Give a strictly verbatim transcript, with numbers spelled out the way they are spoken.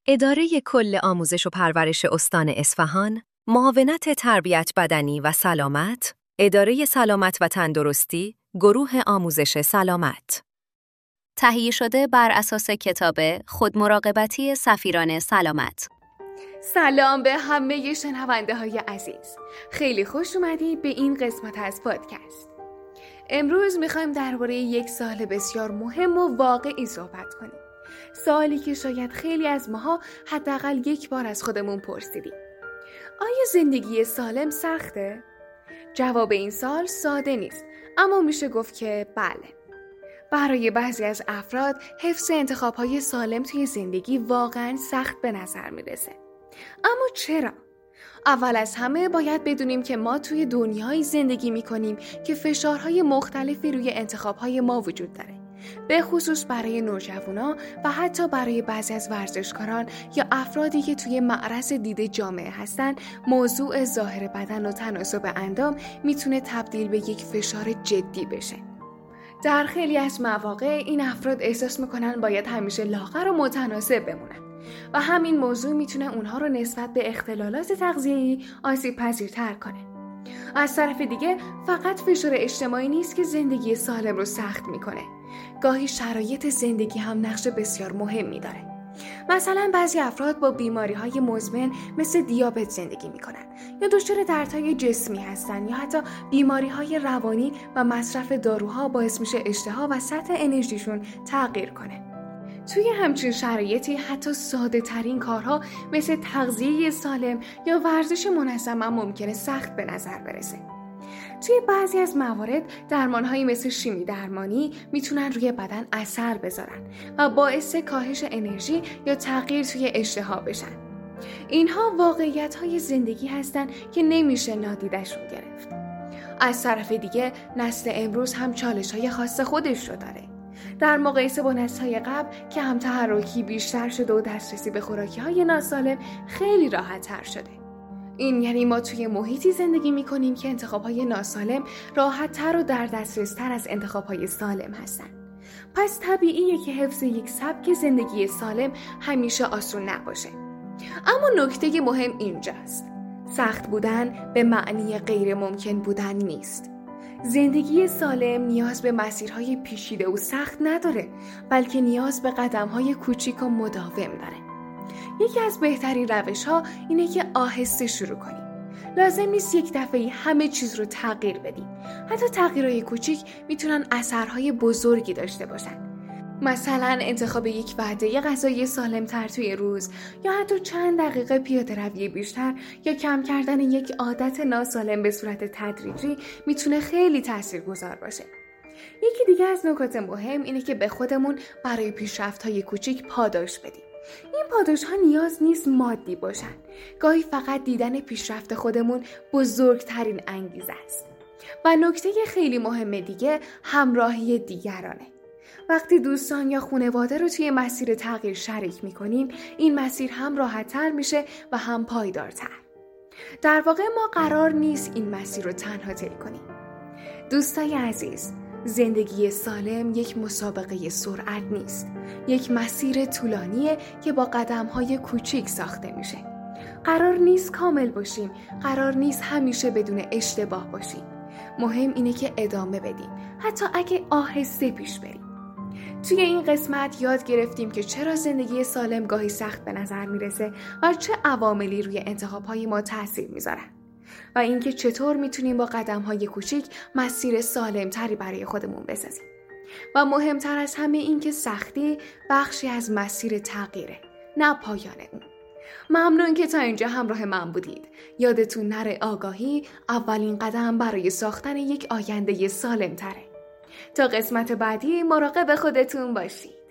اداره کل آموزش و پرورش استان اصفهان، معاونت تربیت بدنی و سلامت، اداره سلامت و تندرستی، گروه آموزش سلامت. تهیه شده بر اساس کتاب خودمراقبتی سفیران سلامت. سلام به همه شنونده های عزیز. خیلی خوش اومدید به این قسمت از پادکست. امروز میخوایم درباره یک سال بسیار مهم و واقعی صحبت کنیم. سوالی که شاید خیلی از ماها حداقل یک بار از خودمون پرسیدیم. آیا زندگی سالم سخته؟ جواب این سوال ساده نیست، اما میشه گفت که بله. برای بعضی از افراد حفظ انتخاب‌های سالم توی زندگی واقعاً سخت به نظر میرسه. اما چرا؟ اول از همه باید بدونیم که ما توی دنیایی زندگی میکنیم که فشارهای مختلفی روی انتخاب‌های ما وجود داره. به خصوص برای نوجوانا و حتی برای بعضی از ورزشکاران یا افرادی که توی معرض دید جامعه هستن، موضوع ظاهر بدن و تناسب اندام میتونه تبدیل به یک فشار جدی بشه. در خیلی از مواقع این افراد احساس میکنن باید همیشه لاغر و متناسب بمونن و همین موضوع میتونه اونها رو نسبت به اختلالات تغذیه‌ای آسیب پذیرتر کنه. از طرف دیگه فقط فشار اجتماعی نیست که زندگی سالم رو سخت میکنه. گاهی شرایط زندگی هم نقش بسیار مهمی داره. مثلا بعضی افراد با بیماری‌های مزمن مثل دیابت زندگی میکنن یا دچار دردهای جسمی هستن یا حتی بیماری‌های روانی و مصرف داروها باعث میشه اشتها و سطح انرژیشون تغییر کنه. توی همچین شرایطی حتی ساده ترین کارها مثل تغذیه سالم یا ورزش منظم هم ممکنه سخت به نظر برسه. توی بعضی از موارد درمان‌هایی مثل شیمی درمانی میتونن روی بدن اثر بذارن و باعث کاهش انرژی یا تغییر توی اشتها بشن. اینها واقعیت‌های زندگی هستن که نمیشه نادیدشون گرفت. از طرف دیگه نسل امروز هم چالش‌های خاص خودش رو داره. در مقایسه با نسل‌های قبل که هم تحرکی بیشتر شده و دسترسی به خوراکی‌های ناسالم خیلی راحت‌تر شده. این یعنی ما توی محیطی زندگی می‌کنیم که انتخاب‌های ناسالم راحت‌تر و در دسترس‌تر از انتخاب‌های سالم هستن. پس طبیعیه که حفظ یک سبک زندگی سالم همیشه آسون نباشه. اما نکته مهم اینجاست. سخت بودن به معنی غیر ممکن بودن نیست. زندگی سالم نیاز به مسیرهای پیچیده و سخت نداره، بلکه نیاز به قدم‌های کوچیک و مداوم داره. یکی از بهترین روش‌ها اینه که آهسته شروع کنیم. لازم نیست یک دفعه همه چیز رو تغییر بدیم. حتی تغییرهای کوچیک میتونن اثرهای بزرگی داشته باشن. مثلا انتخاب یک وعده غذایی سالم‌تر توی روز یا حتی چند دقیقه پیاده روی بیشتر یا کم کردن یک عادت ناسالم به صورت تدریجی میتونه خیلی تاثیرگذار باشه. یکی دیگه از نکات مهم اینه که به خودمون برای پیشرفت‌های کوچیک پاداش بدیم. این پاداش‌ها نیاز نیست مادی باشن. گاهی فقط دیدن پیشرفت خودمون بزرگترین انگیزه است. و نکته خیلی مهم دیگه همراهی دیگرانه. وقتی دوستان یا خانواده رو توی مسیر تغییر شریک می‌کنیم، این مسیر هم راحت‌تر میشه و هم پایدارتر. در واقع ما قرار نیست این مسیر رو تنها طی کنیم. دوستای عزیز، زندگی سالم یک مسابقه سرعت نیست. یک مسیر طولانیه که با قدم‌های کوچیک ساخته میشه. قرار نیست کامل باشیم، قرار نیست همیشه بدون اشتباه باشیم. مهم اینه که ادامه بدیم، حتی اگه آهسته پیش بریم. توی این قسمت یاد گرفتیم که چرا زندگی سالم گاهی سخت به نظر میرسه و چه عواملی روی انتخاب‌های ما تاثیر میذارن و اینکه چطور میتونیم با قدم‌های کوچیک مسیر سالم‌تری برای خودمون بسازیم. و مهمتر از همه این که سختی بخشی از مسیر تغییره، نه پایان اون. ممنون که تا اینجا همراه من بودید. یادتون نره آگاهی اولین قدم برای ساختن یک آینده سالم‌تره. تا قسمت بعدی مراقب خودتون باشید.